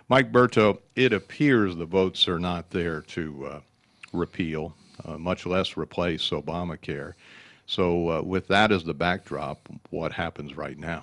Mike Berto, it appears the votes are not there to repeal, much less replace Obamacare. So, with that as the backdrop, what happens right now?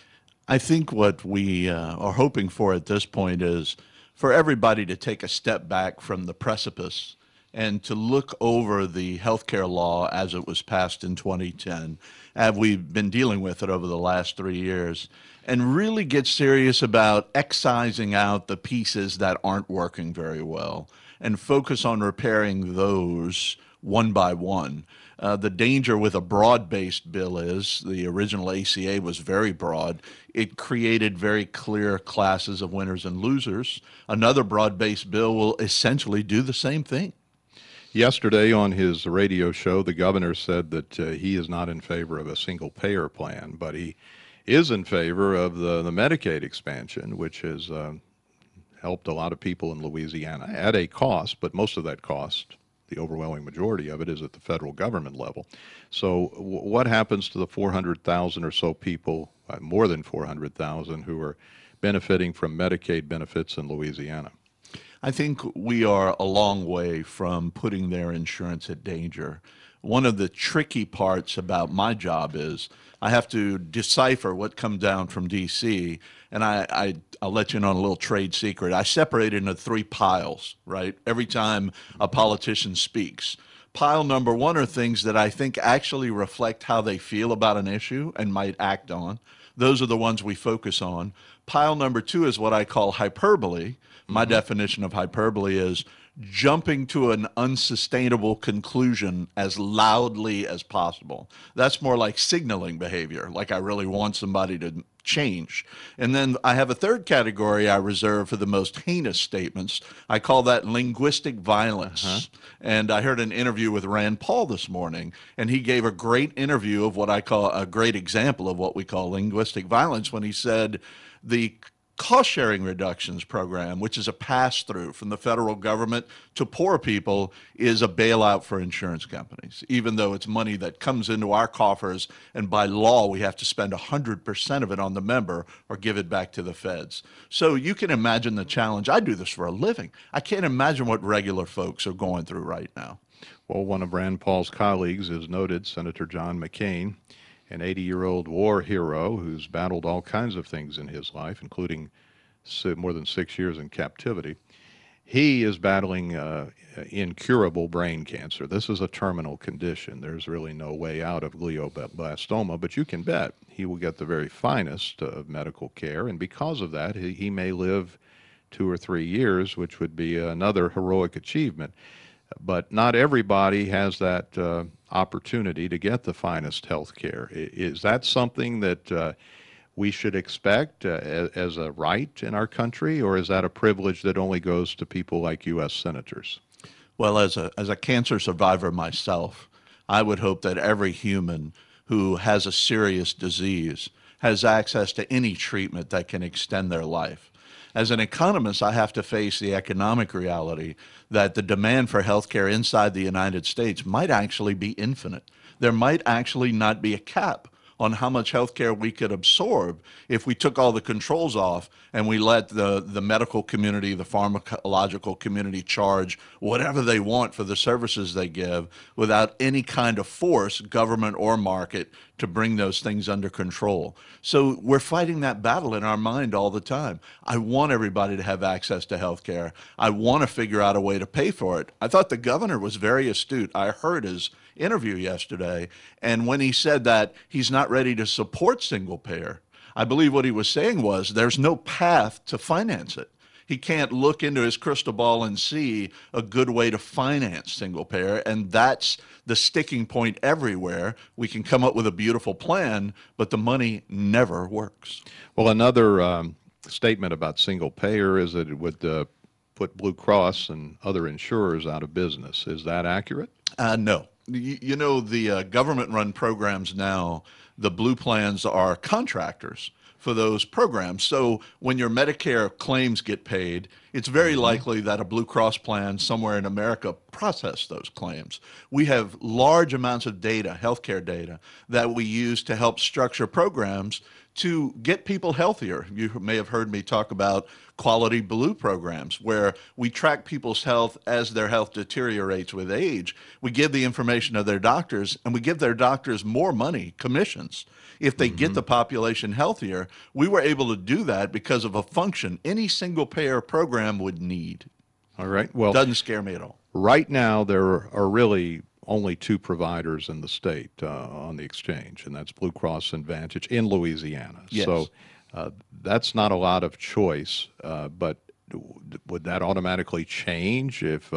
I think what we are hoping for at this point is for everybody to take a step back from the precipice and to look over the healthcare law as it was passed in 2010, as we've been dealing with it over the last 3 years, and really get serious about excising out the pieces that aren't working very well and focus on repairing those one by one. The danger with a broad based bill is the original ACA was very broad. It created very clear classes of winners and losers. Another broad based bill will essentially do the same thing. Yesterday on his radio show, the governor said that he is not in favor of a single payer plan, but he is in favor of the Medicaid expansion, which has helped a lot of people in Louisiana at a cost, but most of that cost, the overwhelming majority of it, is at the federal government level. So, what happens to the 400,000 or so people, more than 400,000, who are benefiting from Medicaid benefits in Louisiana? I think we are a long way from putting their insurance at danger. One of the tricky parts about my job is I have to decipher what comes down from D.C., and I'll let you in on a little trade secret. I separate it into three piles, right? Every time a politician speaks. Pile number one are things that I think actually reflect how they feel about an issue and might act on. Those are the ones we focus on. Pile number two is what I call hyperbole. My definition of hyperbole is jumping to an unsustainable conclusion as loudly as possible. That's more like signaling behavior, like I really want somebody to change. And then I have a third category I reserve for the most heinous statements. I call that linguistic violence. And I heard an interview with Rand Paul this morning, and he gave a great interview of what I call a great example of what we call linguistic violence when he said the cost sharing reductions program, which is a pass through from the federal government to poor people, is a bailout for insurance companies, even though it's money that comes into our coffers. And by law, we have to spend 100% of it on the member or give it back to the feds. So you can imagine the challenge. I do this for a living. I can't imagine what regular folks are going through right now. Well, one of Rand Paul's colleagues is noted Senator John McCain, an 80-year-old war hero who's battled all kinds of things in his life, including more than 6 years in captivity. He is battling incurable brain cancer. This is a terminal condition. There's really no way out of glioblastoma, but you can bet he will get the very finest of medical care, and because of that, he may live 2 or 3 years, which would be another heroic achievement. But not everybody has that opportunity to get the finest health care. Is that something that we should expect as a right in our country, or is that a privilege that only goes to people like U.S. senators? Well, as a cancer survivor myself, I would hope that every human who has a serious disease has access to any treatment that can extend their life. As an economist, I have to face the economic reality that the demand for healthcare inside the United States might actually be infinite. There might actually not be a cap on how much healthcare we could absorb if we took all the controls off and we let the medical community, the pharmacological community charge whatever they want for the services they give without any kind of force, government or market, to bring those things under control. So we're fighting that battle in our mind all the time. I want everybody to have access to health care. I want to figure out a way to pay for it. I thought the governor was very astute. I heard his interview yesterday, and when he said that he's not ready to support single payer, I believe what he was saying was there's no path to finance it. He can't look into his crystal ball and see a good way to finance single payer, and that's the sticking point everywhere. We can come up with a beautiful plan, but the money never works. Well, another statement about single payer is that it would put Blue Cross and other insurers out of business. Is that accurate? No. You know, the government-run programs now, the Blue plans are contractors for those programs. So when your Medicare claims get paid, it's very likely that a Blue Cross plan somewhere in America processed those claims. We have large amounts of data, healthcare data, that we use to help structure programs to get people healthier. You may have heard me talk about Quality Blue programs, where we track people's health as their health deteriorates with age. We give the information to their doctors, and we give their doctors more money, commissions, if they get the population healthier. We were able to do that because of a function any single payer program would need. All right. Well, doesn't scare me at all. Right now, there are really only two providers in the state on the exchange, and that's Blue Cross and Vantage in Louisiana. Yes. So that's not a lot of choice, but would that automatically change if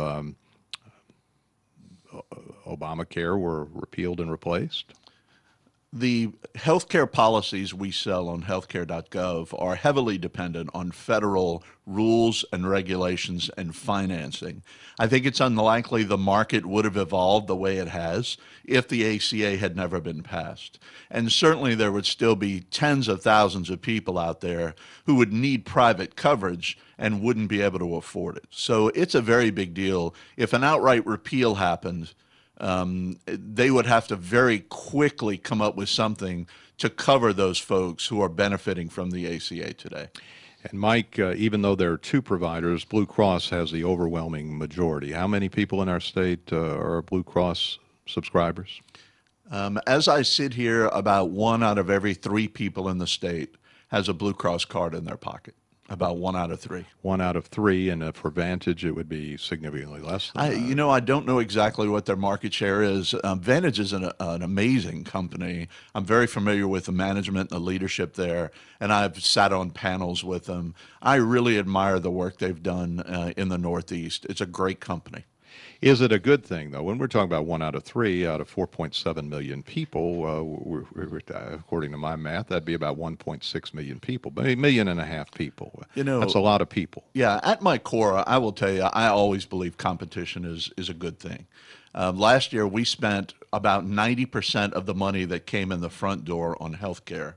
Obamacare were repealed and replaced? The healthcare policies we sell on healthcare.gov are heavily dependent on federal rules and regulations and financing. I think it's unlikely the market would have evolved the way it has if the ACA had never been passed. And certainly there would still be tens of thousands of people out there who would need private coverage and wouldn't be able to afford it. So it's a very big deal. If an outright repeal happened, they would have to very quickly come up with something to cover those folks who are benefiting from the ACA today. And Mike, even though there are two providers, Blue Cross has the overwhelming majority. How many people in our state are Blue Cross subscribers? As I sit here, about 1 out of every 3 people in the state has a Blue Cross card in their pocket. About 1 out of 3. 1 out of 3, and for Vantage, it would be significantly less than that. I don't know exactly what their market share is. Vantage is an amazing company. I'm very familiar with the management and the leadership there, and I've sat on panels with them. I really admire the work they've done in the Northeast. It's a great company. Is it a good thing, though? When we're talking about 1 out of 3 out of 4.7 million people, according to my math, that'd be about 1.6 million people, but 1.5 million people. That's a lot of people. Yeah, at my core, I will tell you, I always believe competition is a good thing. Last year, we spent about 90% of the money that came in the front door on healthcare.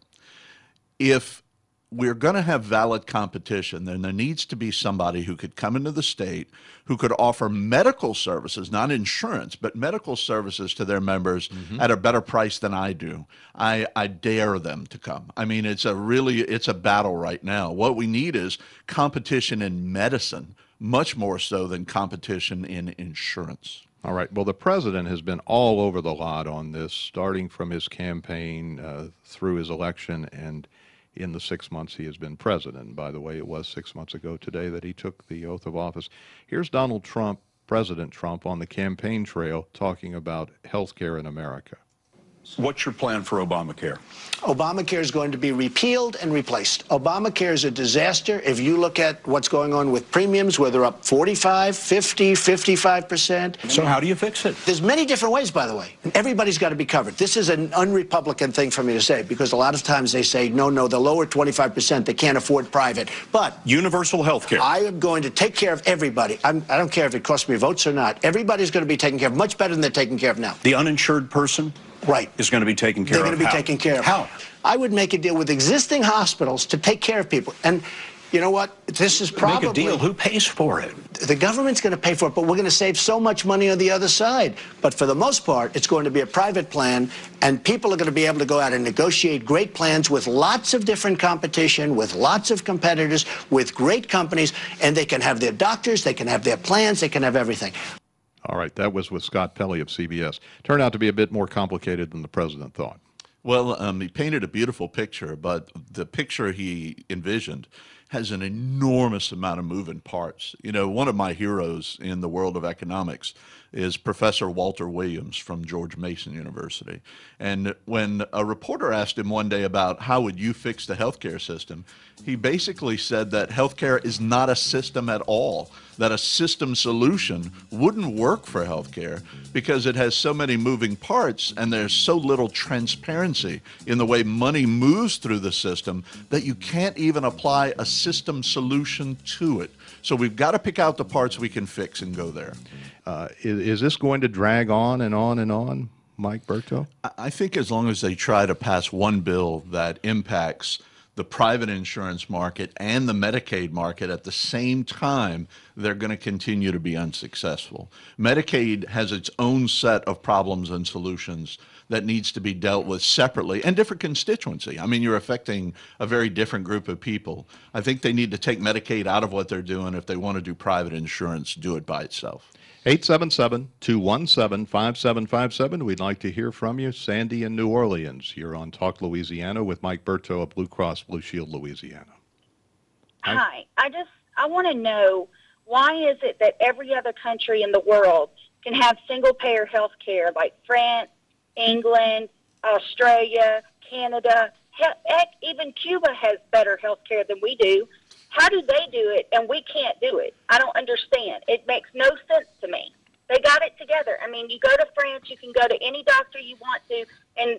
If we're going to have valid competition, then there needs to be somebody who could come into the state who could offer medical services, not insurance, but medical services to their members at a better price than I do. I dare them to come. I mean, it's a battle right now. What we need is competition in medicine, much more so than competition in insurance. All right. Well, the president has been all over the lot on this, starting from his campaign through his election and in the 6 months he has been president. By the way, it was 6 months ago today that he took the oath of office. Here's Donald Trump, President Trump, on the campaign trail talking about health care in America. What's your plan for Obamacare? Obamacare is going to be repealed and replaced. Obamacare is a disaster. If you look at what's going on with premiums, where they're up 45, 50, 55%. So how do you fix it? There's many different ways, by the way. Everybody's got to be covered. This is an un-Republican thing for me to say, because a lot of times they say, no, the lower 25%, they can't afford private. But universal health care. I am going to take care of everybody. I don't care if it costs me votes or not. Everybody's going to be taken care of much better than they're taken care of now. The uninsured person? Right. Is going to be taken care of. They're going to be taken care of. How? I would make a deal with existing hospitals to take care of people. And you know what? This is probably... Make a deal. Who pays for it? The government's going to pay for it, but we're going to save so much money on the other side. But for the most part, it's going to be a private plan, and people are going to be able to go out and negotiate great plans with lots of different competition, with lots of competitors, with great companies, and they can have their doctors, they can have their plans, they can have everything. All right, that was with Scott Pelley of CBS. Turned out to be a bit more complicated than the president thought. Well, he painted a beautiful picture, but the picture he envisioned has an enormous amount of moving parts. You know, one of my heroes in the world of economics is Professor Walter Williams from George Mason University. And when a reporter asked him one day about how would you fix the healthcare system, he basically said that healthcare is not a system at all, that a system solution wouldn't work for healthcare because it has so many moving parts and there's so little transparency in the way money moves through the system that you can't even apply a system solution to it. So we've got to pick out the parts we can fix and go there. Is this going to drag on and on and on, Mike Berto? I think as long as they try to pass one bill that impacts the private insurance market and the Medicaid market at the same time, they're going to continue to be unsuccessful. Medicaid has its own set of problems and solutions that needs to be dealt with separately and different constituency. I mean, you're affecting a very different group of people. I think they need to take Medicaid out of what they're doing. If they want to do private insurance, do it by itself. 877-217-5757. We'd like to hear from you. Sandy in New Orleans. You're on Talk Louisiana with Mike Berto of Blue Cross Blue Shield Louisiana. Hi. I want to know, why is it that every other country in the world can have single-payer health care, like France, England, Australia, Canada? Heck, even Cuba has better health care than we do. How do they do it and we can't do it? I don't understand. It makes no sense to me. They got it together. I mean, you go to France, you can go to any doctor you want to, and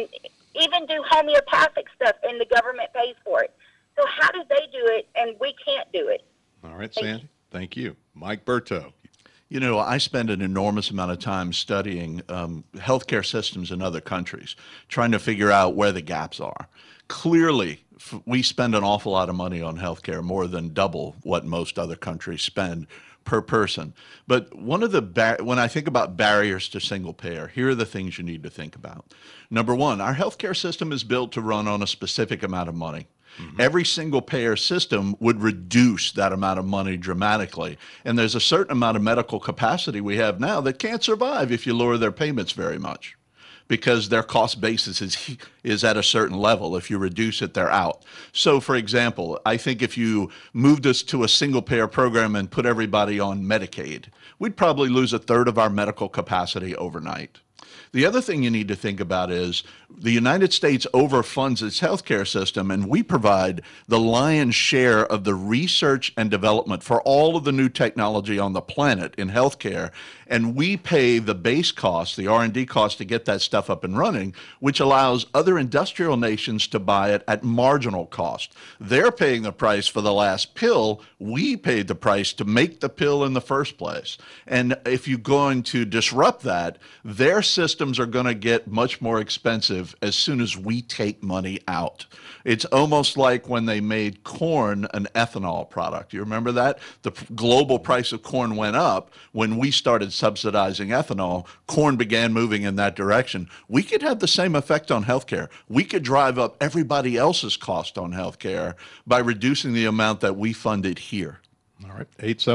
even do homeopathic stuff, and the government pays for it. So how do they do it and we can't do it? All right, Sandy. Thank you. Mike Berto. You know, I spend an enormous amount of time studying healthcare systems in other countries, trying to figure out where the gaps are. Clearly, we spend an awful lot of money on healthcare, more than double what most other countries spend per person. But one of the when I think about barriers to single payer, here are the things you need to think about. Number one, our healthcare system is built to run on a specific amount of money. Every single payer system would reduce that amount of money dramatically. And there's a certain amount of medical capacity we have now that can't survive if you lower their payments very much, because their cost basis is at a certain level. If you reduce it, they're out. So, for example, I think if you moved us to a single payer program and put everybody on Medicaid, we'd probably lose a third of our medical capacity overnight. The other thing you need to think about is the United States overfunds its healthcare system, and we provide the lion's share of the research and development for all of the new technology on the planet in healthcare, and we pay the base cost, the R&D cost, to get that stuff up and running, which allows other industrial nations to buy it at marginal cost. They're paying the price for the last pill. We paid the price to make the pill in the first place. And if you're going to disrupt that, their systems are going to get much more expensive as soon as we take money out. It's almost like when they made corn an ethanol product. You remember that? The global price of corn went up. When we started subsidizing ethanol, corn began moving in that direction. We could have the same effect on healthcare. We could drive up everybody else's cost on healthcare by reducing the amount that we funded here. All right.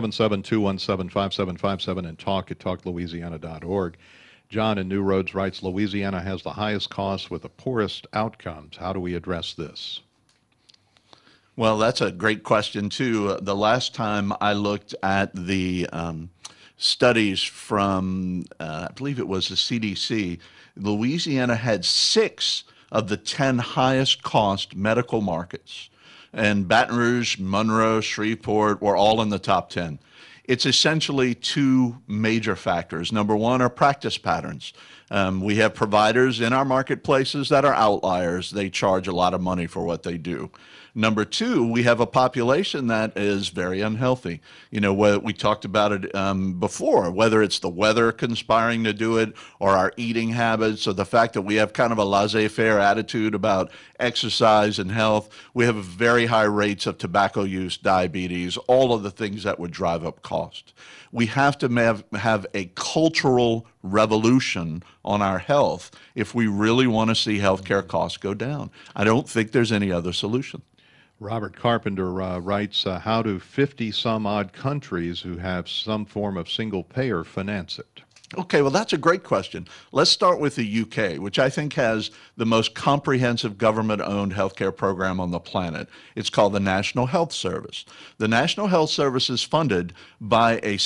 877-217-5757 and talk@talklouisiana.org. John in New Roads writes, Louisiana has the highest costs with the poorest outcomes. How do we address this? Well, that's a great question, too. The last time I looked at the studies from, I believe it was the CDC, Louisiana had 6 of the 10 highest cost medical markets. And Baton Rouge, Monroe, Shreveport were all in the top 10. It's essentially 2 major factors. Number one are practice patterns. We have providers in our marketplaces that are outliers. They charge a lot of money for what they do. Number 2, we have a population that is very unhealthy. You know, we talked about it before, whether it's the weather conspiring to do it or our eating habits or the fact that we have kind of a laissez-faire attitude about exercise and health. We have very high rates of tobacco use, diabetes, all of the things that would drive up cost. We have to have a cultural revolution on our health if we really want to see healthcare costs go down. I don't think there's any other solution. Robert Carpenter writes, how do 50-some-odd countries who have some form of single payer finance it? Okay, well, that's a great question. Let's start with the UK, which I think has the most comprehensive government-owned healthcare program on the planet. It's called the National Health Service. The National Health Service is funded by a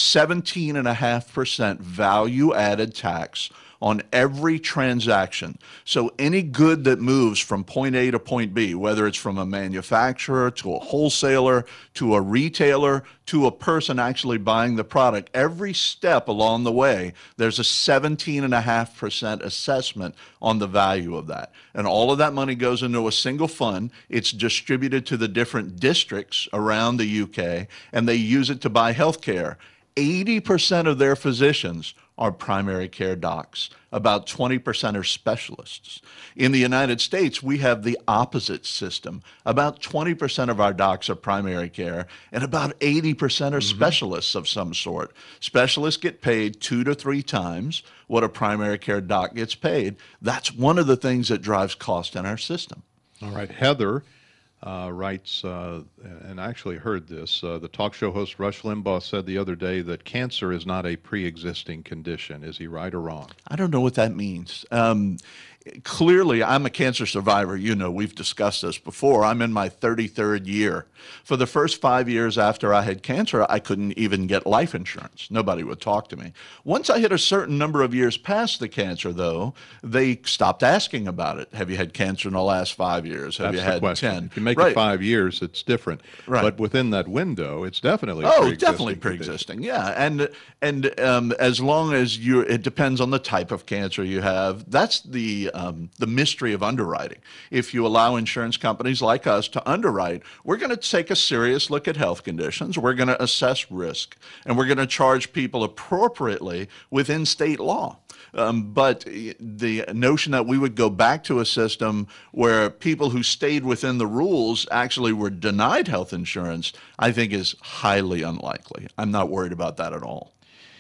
17.5% value-added tax on every transaction. So any good that moves from point A to point B, whether it's from a manufacturer to a wholesaler to a retailer to a person actually buying the product, every step along the way, there's a 17.5% assessment on the value of that. And all of that money goes into a single fund. It's distributed to the different districts around the UK, and they use it to buy health care. 80% of their physicians are primary care docs. About 20% are specialists. In the United States, we have the opposite system. About 20% of our docs are primary care, and about 80% are specialists of some sort. Specialists get paid 2 to 3 times what a primary care doc gets paid. That's one of the things that drives cost in our system. All right. Heather writes, and I actually heard this, the talk show host Rush Limbaugh said the other day that cancer is not a pre-existing condition. Is he right or wrong? I don't know what that means. Clearly, I'm a cancer survivor. You know, we've discussed this before. I'm in my 33rd year. For the first 5 years after I had cancer, I couldn't even get life insurance. Nobody would talk to me. Once I hit a certain number of years past the cancer, though, they stopped asking about it. Have you had cancer in the last 5 years? Have That's you the had question. 10? If you make Right. it 5 years, it's different. Right. But within that window, it's definitely a Oh, pre-existing definitely condition. pre-existing. Yeah, and as long as it depends on the type of cancer you have. That's the mystery of underwriting. If you allow insurance companies like us to underwrite, we're going to take a serious look at health conditions. We're going to assess risk, and we're going to charge people appropriately within state law. But the notion that we would go back to a system where people who stayed within the rules actually were denied health insurance, I think is highly unlikely. I'm not worried about that at all.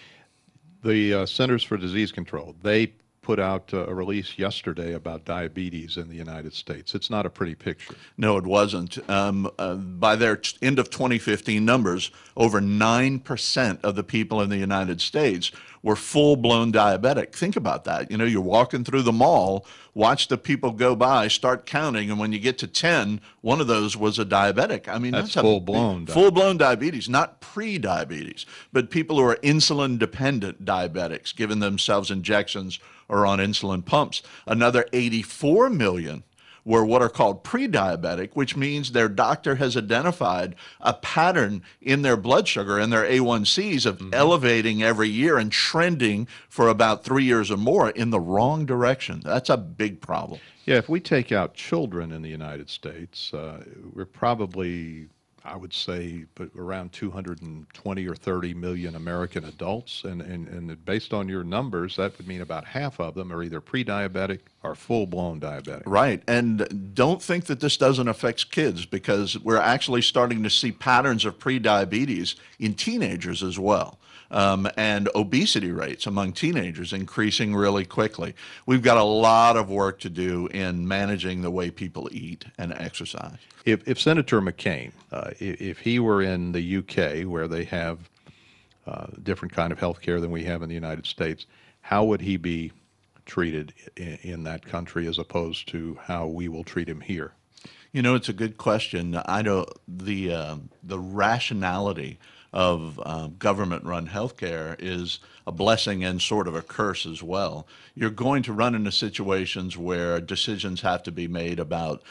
The Centers for Disease Control, they put out a release yesterday about diabetes in the United States. It's not a pretty picture. No, it wasn't. By their end of 2015 numbers, over 9% of the people in the United States were full-blown diabetic. Think about that. You know, you're walking through the mall, watch the people go by, start counting, and when you get to 10, one of those was a diabetic. I mean, That's a full-blown diabetes. full-blown diabetes, not pre-diabetes, but people who are insulin-dependent diabetics, giving themselves injections or on insulin pumps. Another 84 million were what are called pre-diabetic, which means their doctor has identified a pattern in their blood sugar and their A1Cs of elevating every year and trending for about 3 years or more in the wrong direction. That's a big problem. Yeah, if we take out children in the United States, we're probably, I would say, around 220 or 30 million American adults. And based on your numbers, that would mean about half of them are either pre-diabetic or full-blown diabetic. Right. And don't think that this doesn't affect kids, because we're actually starting to see patterns of pre-diabetes in teenagers as well. And obesity rates among teenagers increasing really quickly. We've got a lot of work to do in managing the way people eat and exercise. If Senator McCain, if he were in the UK where they have different kind of health care than we have in the United States, how would he be treated in that country as opposed to how we will treat him here? You know, it's a good question. I know the rationality of government-run healthcare is a blessing and sort of a curse as well. You're going to run into situations where decisions have to be made about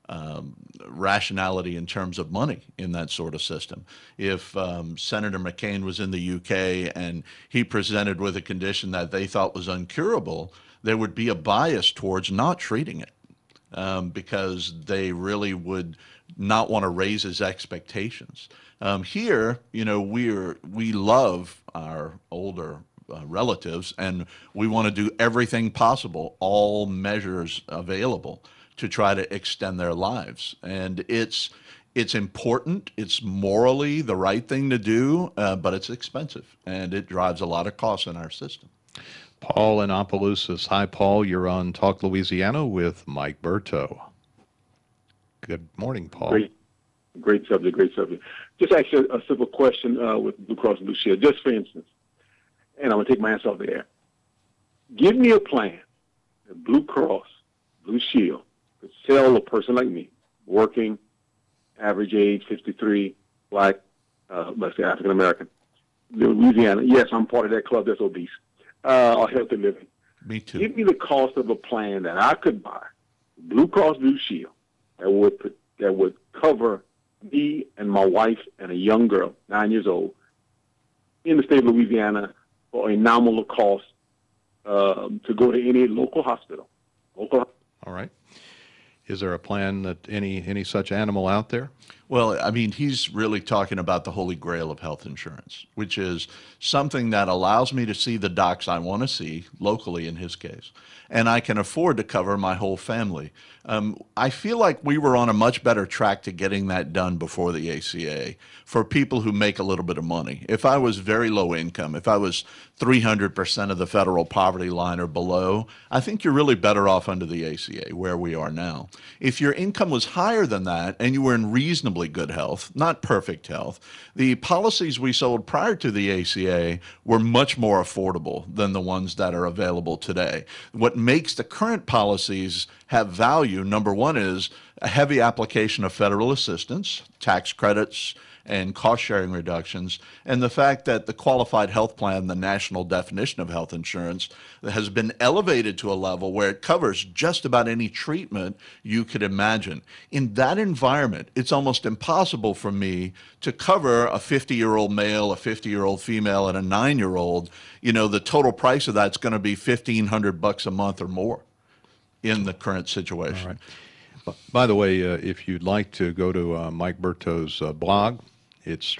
rationality in terms of money in that sort of system. If Senator McCain was in the UK and he presented with a condition that they thought was uncurable, there would be a bias towards not treating it because they really would not want to raise his expectations. Here, you know, we love our older relatives, and we want to do everything possible, all measures available, to try to extend their lives. And it's important, it's morally the right thing to do, but it's expensive, and it drives a lot of costs in our system. Paul in Opelousas. Hi, Paul. You're on Talk Louisiana with Mike Berto. Good morning, Paul. Great subject, great subject. Just actually a simple question with Blue Cross Blue Shield, just for instance, and I'm going to take my answer off the air. Give me a plan that Blue Cross Blue Shield could sell a person like me, working, average age, 53, black, let's say African American, Louisiana. Yes, I'm part of that club that's obese, or healthy living. Me too. Give me the cost of a plan that I could buy, Blue Cross Blue Shield, that would cover me and my wife and a young girl, 9 years old, in the state of Louisiana for a nominal cost to go to any local hospital. All right. Is there a plan that any such animal out there? Well, I mean, he's really talking about the holy grail of health insurance, which is something that allows me to see the docs I want to see locally in his case, and I can afford to cover my whole family. I feel like we were on a much better track to getting that done before the ACA for people who make a little bit of money. If I was very low income, if I was 300% of the federal poverty line or below, I think you're really better off under the ACA where we are now. If your income was higher than that and you were in reasonably good health, not perfect health, the policies we sold prior to the ACA were much more affordable than the ones that are available today. What makes the current policies have value, number one, is a heavy application of federal assistance, tax credits, and cost-sharing reductions, and the fact that the qualified health plan, the national definition of health insurance, has been elevated to a level where it covers just about any treatment you could imagine. In that environment, it's almost impossible for me to cover a 50-year-old male, a 50-year-old female, and a 9-year-old. You know, the total price of that's going to be $1,500 a month or more in the current situation. All right. By the way, if you'd like to go to Mike Berto's blog, it's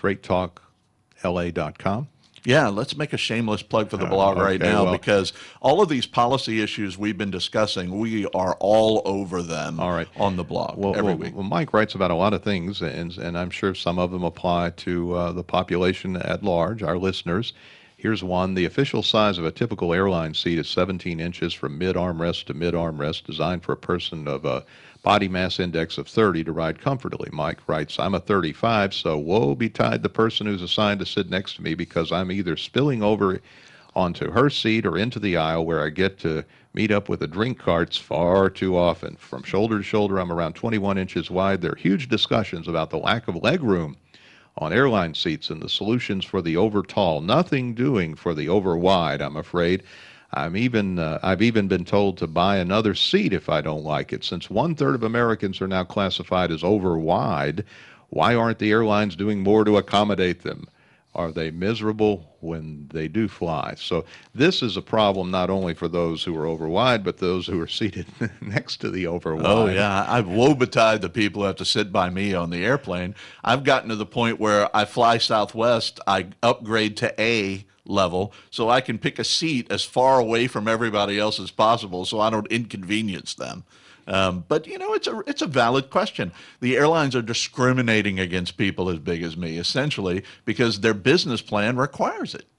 straighttalkla.com. Yeah, let's make a shameless plug for the blog right now, because all of these policy issues we've been discussing, we are all over them on the blog every week. Well, Mike writes about a lot of things, and I'm sure some of them apply to the population at large, our listeners. Here's one. The official size of a typical airline seat is 17 inches from mid-armrest to mid-armrest, designed for a person of a body mass index of 30 to ride comfortably. Mike writes, I'm a 35, so woe betide the person who's assigned to sit next to me, because I'm either spilling over onto her seat or into the aisle, where I get to meet up with the drink carts far too often. From shoulder to shoulder, I'm around 21 inches wide. There are huge discussions about the lack of leg room on airline seats and the solutions for the over tall. Nothing doing for the over wide, I'm afraid. I've even been told to buy another seat if I don't like it. Since 1/3 of Americans are now classified as over wide, why aren't the airlines doing more to accommodate them? Are they miserable when they do fly? So this is a problem not only for those who are over wide, but those who are seated next to the over wide. Oh, yeah. I woe betide the people who have to sit by me on the airplane. I've gotten to the point where I fly Southwest, I upgrade to A level so I can pick a seat as far away from everybody else as possible so I don't inconvenience them. But, you know, it's a valid question. The airlines are discriminating against people as big as me, essentially, because their business plan requires it.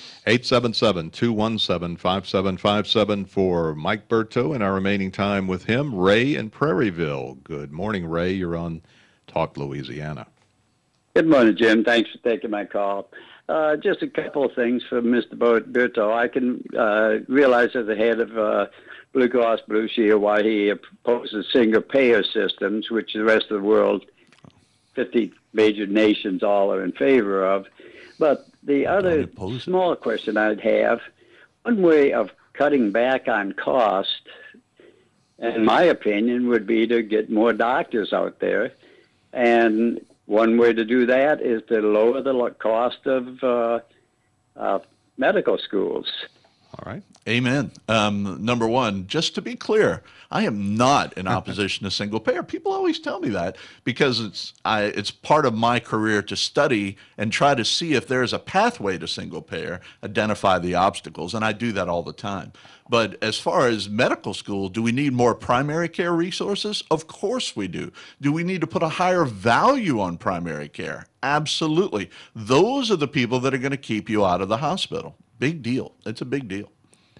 877-217-5757 for Mike Berto and our remaining time with him. Ray in Prairieville. Good morning, Ray. You're on Talk Louisiana. Good morning, Jim. Thanks for taking my call. Just a couple of things for Mr. Berto. I can realize as the head of Blue Cross Blue Shield why he opposes single-payer systems, which the rest of the world, 50 major nations, all are in favor of. But the other small question I'd have, one way of cutting back on cost, in my opinion, would be to get more doctors out there. And one way to do that is to lower the cost of medical schools. All right. Amen. Number one, just to be clear, I am not in opposition to single payer. People always tell me that because it's part of my career to study and try to see if there's a pathway to single payer, identify the obstacles, and I do that all the time. But as far as medical school, do we need more primary care resources? Of course we do. Do we need to put a higher value on primary care? Absolutely. Those are the people that are going to keep you out of the hospital. Big deal. It's a big deal.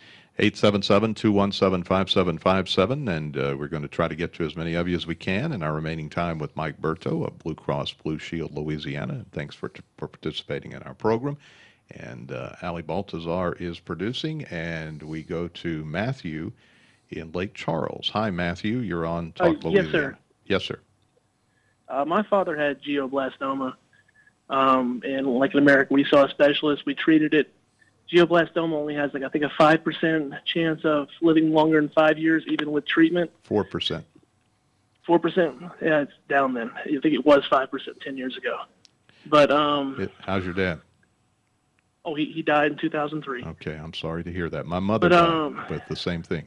877-217-5757, and we're going to try to get to as many of you as we can in our remaining time with Mike Berto of Blue Cross Blue Shield, Louisiana. Thanks for participating in our program. And Ali Baltazar is producing, and we go to Matthew in Lake Charles. Hi, Matthew. You're on Talk Louisiana. Yes, sir. Yes, sir. My father had glioblastoma, and like in America, we saw a specialist. We treated it. Glioblastoma only has, I think, a 5% chance of living longer than 5 years, even with treatment. 4%. 4%? Yeah, it's down then. I think it was 5% 10 years ago. But how's your dad? Oh, he died in 2003. Okay, I'm sorry to hear that. My mother died with the same thing.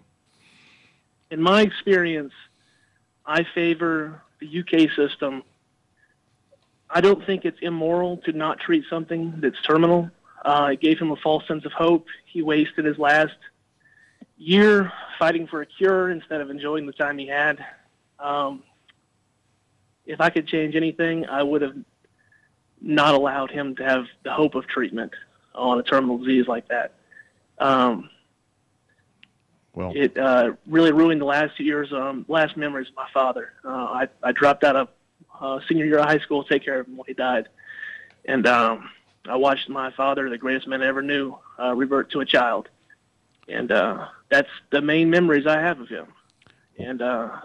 In my experience, I favor the UK system I don't think it's immoral to not treat something that's terminal. It gave him a false sense of hope. He wasted his last year fighting for a cure instead of enjoying the time he had. If I could change anything, I would have not allowed him to have the hope of treatment on a terminal disease like that. It really ruined the last 2 years, last memories of my father. I dropped out of senior year of high school to take care of him when he died. And I watched my father, the greatest man I ever knew, revert to a child. And that's the main memories I have of him. And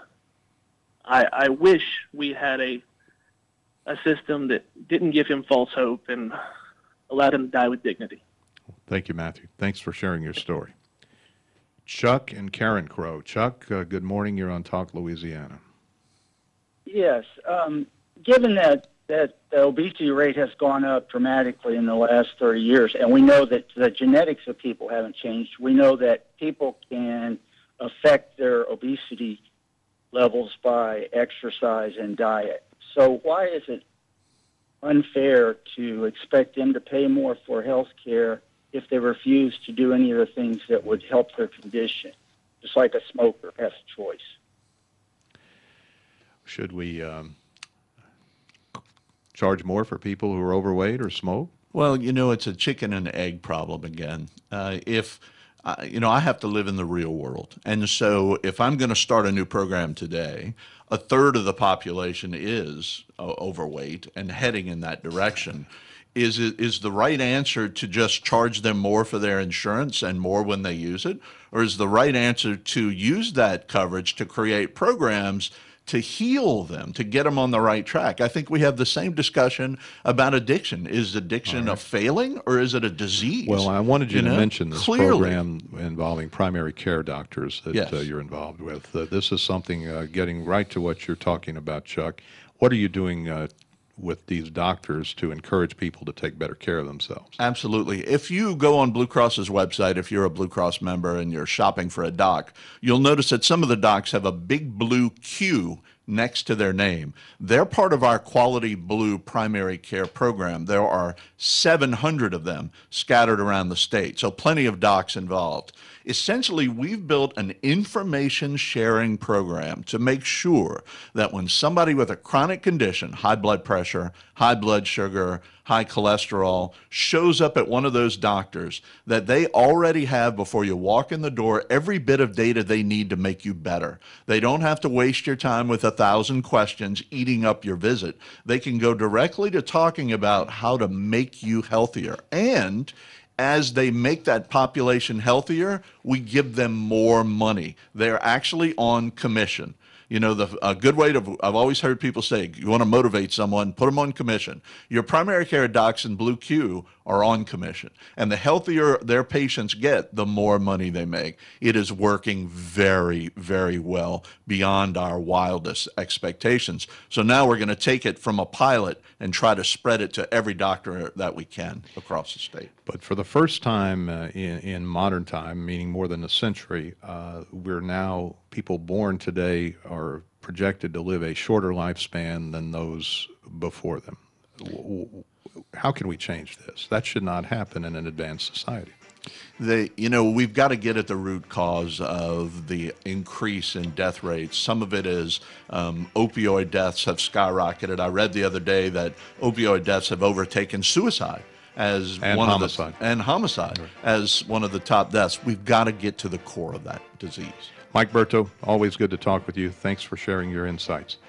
I wish we had a system that didn't give him false hope and allowed him to die with dignity. Thank you, Matthew. Thanks for sharing your story. Chuck and Karen Crow. Chuck, good morning. You're on Talk Louisiana. Yes. Given that the obesity rate has gone up dramatically in the last 30 years, and we know that the genetics of people haven't changed, we know that people can affect their obesity levels by exercise and diet. So why is it unfair to expect them to pay more for health care if they refuse to do any of the things that would help their condition, just like a smoker has a choice? Should we charge more for people who are overweight or smoke? Well, it's a chicken and egg problem again. I have to live in the real world. And so if I'm going to start a new program today, a third of the population is overweight and heading in that direction. Is the right answer to just charge them more for their insurance and more when they use it? Or is the right answer to use that coverage to create programs to heal them, to get them on the right track? I think we have the same discussion about addiction. Is addiction a failing or is it a disease? Well, I wanted you to mention this Clearly. program involving primary care doctors that Yes. You're involved with. This is something, getting right to what you're talking about, Chuck. What are you doing with these doctors to encourage people to take better care of themselves? Absolutely. If you go on Blue Cross's website, if you're a Blue Cross member and you're shopping for a doc, you'll notice that some of the docs have a big blue Q next to their name. They're part of our Quality Blue primary care program. There are 700 of them scattered around the state, so plenty of docs involved. Essentially, we've built an information sharing program to make sure that when somebody with a chronic condition, high blood pressure, high blood sugar, high cholesterol, shows up at one of those doctors, that they already have, before you walk in the door, every bit of data they need to make you better. They don't have to waste your time with 1,000 questions eating up your visit. They can go directly to talking about how to make you healthier. And as they make that population healthier, we give them more money. They're actually on commission. A good way I've always heard people say, you want to motivate someone, put them on commission. Your primary care docs in Blue Q are on commission. And the healthier their patients get, the more money they make. It is working very, very well beyond our wildest expectations. So now we're going to take it from a pilot and try to spread it to every doctor that we can across the state. But for the first time in modern time, meaning more than a century, people born today are projected to live a shorter lifespan than those before them. How can we change this? That should not happen in an advanced society. We've got to get at the root cause of the increase in death rates. Some of it is opioid deaths have skyrocketed. I read the other day that opioid deaths have overtaken suicide as homicide as one of the top deaths. We've got to get to the core of that disease. Mike Berto, always good to talk with you. Thanks for sharing your insights.